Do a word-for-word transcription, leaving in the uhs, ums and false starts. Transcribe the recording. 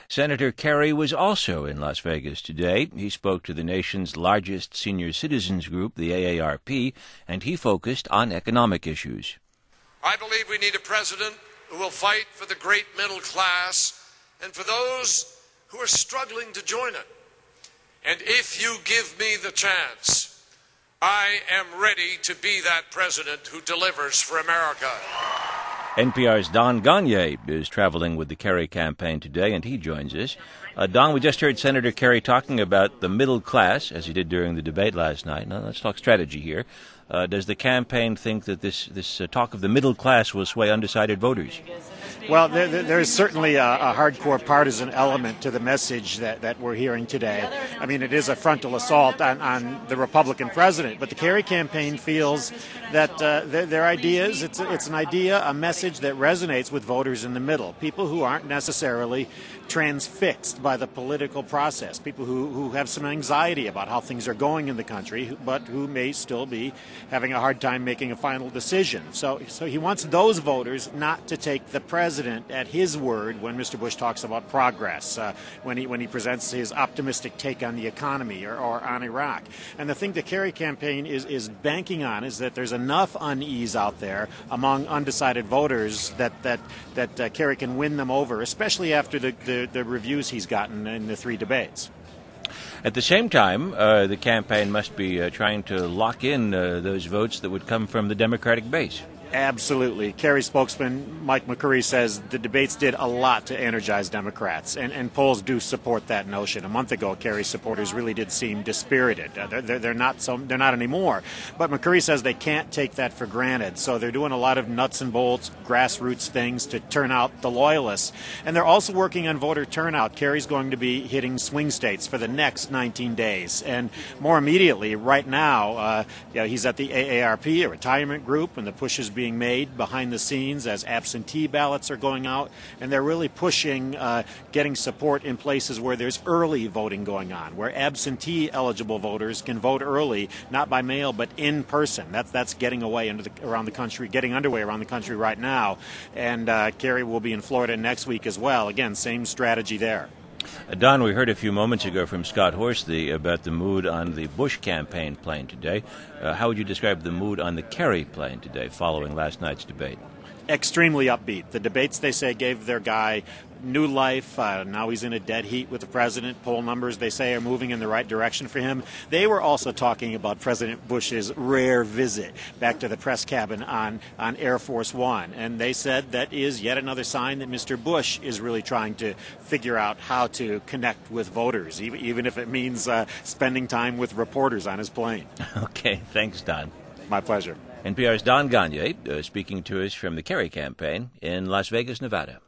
Senator Kerry was also in Las Vegas today. He spoke to the nation's largest senior citizens group, the A A R P, and he focused on economic issues. I believe we need a president who will fight for the great middle class and for those who are struggling to join it. And if you give me the chance, I am ready to be that president who delivers for America. N P R's Don Gonyea is traveling with the Kerry campaign today, and he joins us. Uh, Don, we just heard Senator Kerry talking about the middle class, as he did during the debate last night. Now, let's talk strategy here. Uh, does the campaign think that this, this uh, talk of the middle class will sway undecided voters? Well, there, there is certainly a, a hardcore partisan element to the message that, that we're hearing today. I mean, it is a frontal assault on, on the Republican president, but the Kerry campaign feels that uh, their, their ideas, it's, it's an idea, a message that resonates with voters in the middle, people who aren't necessarily transfixed by the political process, people who, who have some anxiety about how things are going in the country, but who may still be having a hard time making a final decision. So, so he wants those voters not to take the president at his word when Mister Bush talks about progress, uh, when he when he presents his optimistic take on the economy or, or on Iraq. And the thing the Kerry campaign is, is banking on is that there's enough unease out there among undecided voters that that that uh, Kerry can win them over, especially after the, the, the reviews he's gotten in the three debates. At the same time, uh, the campaign must be uh, trying to lock in uh, those votes that would come from the Democratic base. Absolutely. Kerry spokesman Mike McCurry says the debates did a lot to energize Democrats, and, and polls do support that notion. A month ago, Kerry's supporters really did seem dispirited. Uh, they're, they're not so they're not anymore. But McCurry says they can't take that for granted, so they're doing a lot of nuts and bolts, grassroots things to turn out the loyalists. And they're also working on voter turnout. Kerry's going to be hitting swing states for the next nineteen days. And more immediately, right now, uh, you know, he's at the A A R P, a retirement group, and the push is being made behind the scenes as absentee ballots are going out, and they're really pushing uh, getting support in places where there's early voting going on, where absentee eligible voters can vote early, not by mail but in person. That's that's getting away into the, around the country, getting underway around the country right now. And uh, Kerry will be in Florida next week as well. Again, same strategy there. Uh, Don, we heard a few moments ago from Scott Horsley about the mood on the Bush campaign plane today. Uh, how would you describe the mood on the Kerry plane today following last night's debate? Extremely upbeat. The debates, they say, gave their guy new life. Uh, now he's in a dead heat with the president. Poll numbers, they say, are moving in the right direction for him. They were also talking about President Bush's rare visit back to the press cabin on, on Air Force One. And they said that is yet another sign that Mister Bush is really trying to figure out how to connect with voters, even, even if it means uh, spending time with reporters on his plane. Okay, thanks, Don. My pleasure. N P R's Don Gonyea uh, speaking to us from the Kerry campaign in Las Vegas, Nevada.